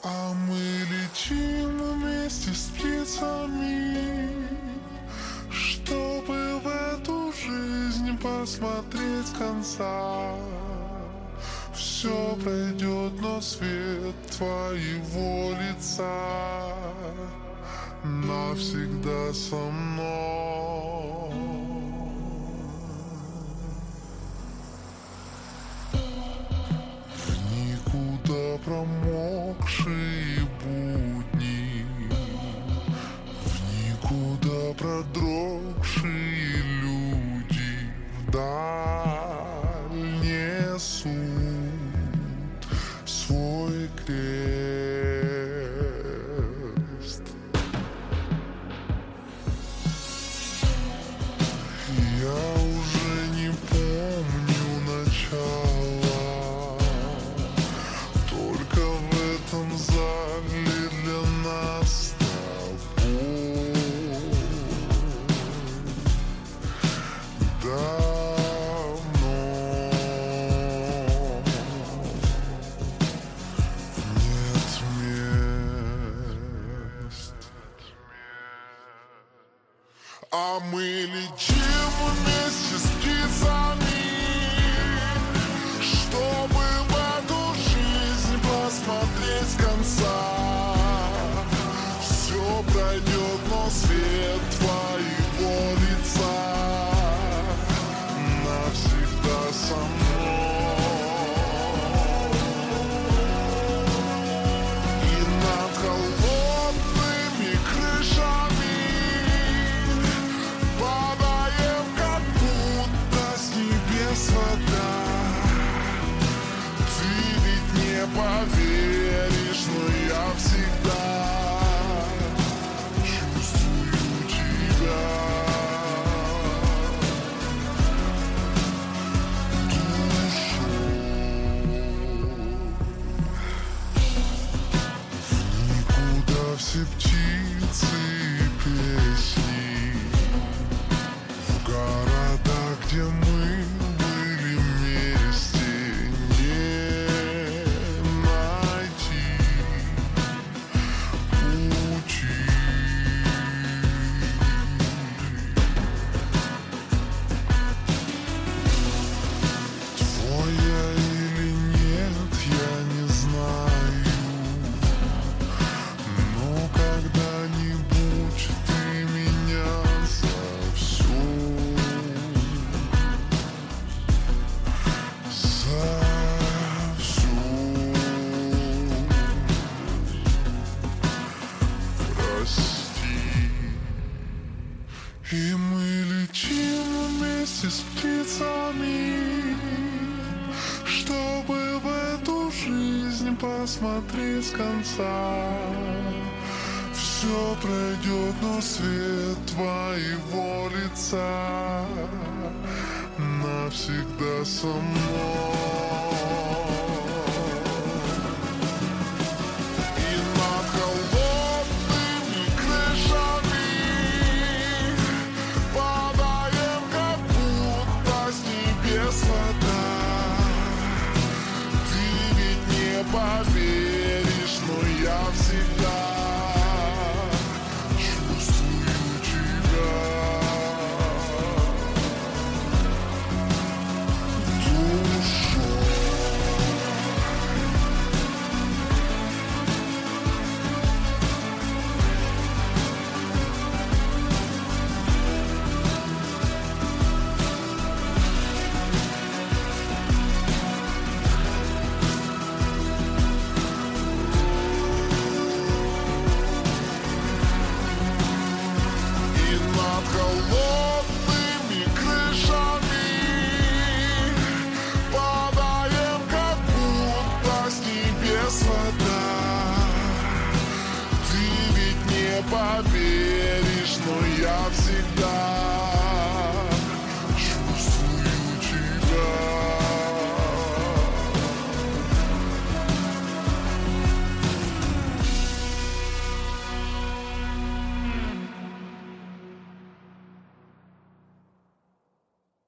А мы летим вместе с птицами, чтобы в эту жизнь посмотреть с конца. Все пройдет, но свет твоего лица навсегда со мной. В никуда промокшие будни, в никуда продрогшие люди вдаль несут свой крест. Я уже не помню начала, только в этом зале для нас с тобой давно нет мест. А мы летим вместе с птицами, чтобы в эту жизнь посмотреть с конца. Все пройдет, но свет твоего лица навсегда со мной. И над холодными крышами падаем, как будто с небес вода. Ты ведь не поверишь, но я всегда чувствую тебя душой. Никуда все птицы и песни, в городах, где мы были вместе, не найти пути. Твой я или нет, я не знаю, но когда-нибудь ты меня за все прости. И мы летим вместе с птицами, чтобы в эту жизнь посмотреть с конца. Все пройдет, но свет твоего лица навсегда со мной.